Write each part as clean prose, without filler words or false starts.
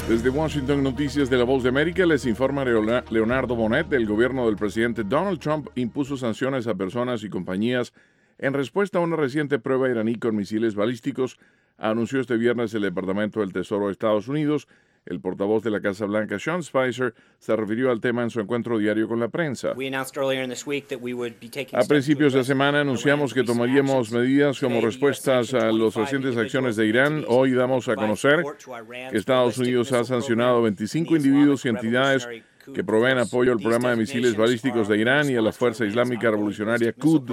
Desde Washington, Noticias de la Voz de América, les informa Leonardo Bonet. El gobierno del presidente Donald Trump impuso sanciones a personas y compañías en respuesta a una reciente prueba iraní con misiles balísticos, anunció este viernes el Departamento del Tesoro de Estados Unidos. El portavoz de la Casa Blanca, Sean Spicer, se refirió al tema en su encuentro diario con la prensa. A principios de semana anunciamos que tomaríamos medidas como respuestas a las recientes acciones de Irán. Hoy damos a conocer que Estados Unidos ha sancionado 25 individuos y entidades que proveen apoyo al programa de misiles balísticos de Irán y a la Fuerza Islámica Revolucionaria Quds.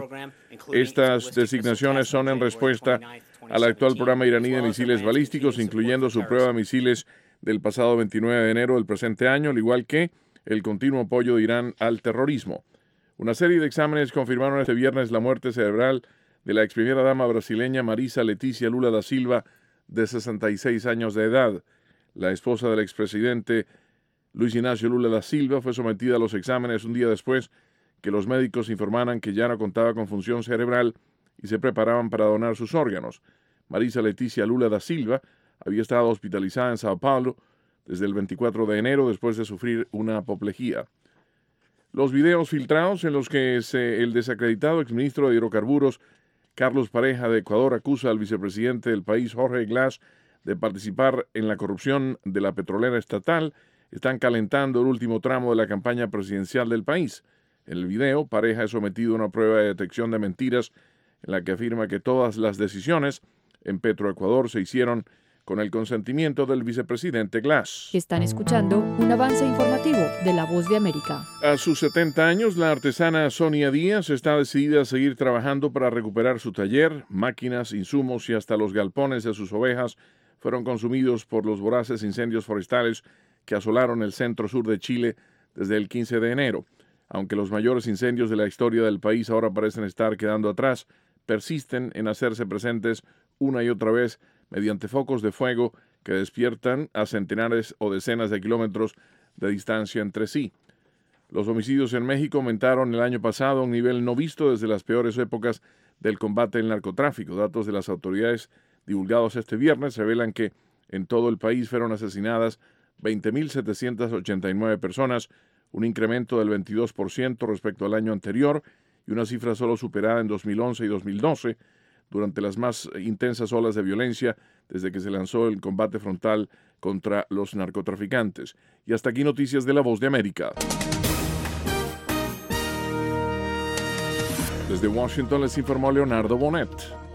Estas designaciones son en respuesta al actual programa iraní de misiles balísticos, incluyendo su prueba de misiles del pasado 29 de enero del presente año, al igual que el continuo apoyo de Irán al terrorismo. Una serie de exámenes confirmaron este viernes la muerte cerebral de la ex primera dama brasileña Marisa Letícia Lula da Silva, de 66 años de edad. La esposa del expresidente Luis Inácio Lula da Silva fue sometida a los exámenes un día después que los médicos informaran que ya no contaba con función cerebral y se preparaban para donar sus órganos. Marisa Letícia Lula da Silva había estado hospitalizada en Sao Paulo desde el 24 de enero después de sufrir una apoplejía. Los videos filtrados en los que el desacreditado exministro de Hidrocarburos Carlos Pareja de Ecuador acusa al vicepresidente del país Jorge Glass de participar en la corrupción de la petrolera estatal están calentando el último tramo de la campaña presidencial del país. En el video, Pareja es sometido a una prueba de detección de mentiras en la que afirma que todas las decisiones en Petroecuador se hicieron con el consentimiento del vicepresidente Glass. Están escuchando un avance informativo de La Voz de América. A sus 70 años, la artesana Sonia Díaz está decidida a seguir trabajando para recuperar su taller. Máquinas, insumos y hasta los galpones de sus ovejas fueron consumidos por los voraces incendios forestales que asolaron el centro-sur de Chile desde el 15 de enero. Aunque los mayores incendios de la historia del país ahora parecen estar quedando atrás, persisten en hacerse presentes una y otra vez mediante focos de fuego que despiertan a centenares o decenas de kilómetros de distancia entre sí. Los homicidios en México aumentaron el año pasado a un nivel no visto desde las peores épocas del combate al narcotráfico. Datos de las autoridades divulgados este viernes revelan que en todo el país fueron asesinadas 20.789 personas, un incremento del 22% respecto al año anterior y una cifra solo superada en 2011 y 2012, durante las más intensas olas de violencia desde que se lanzó el combate frontal contra los narcotraficantes. Y hasta aquí noticias de La Voz de América. Desde Washington les informó Leonardo Bonet.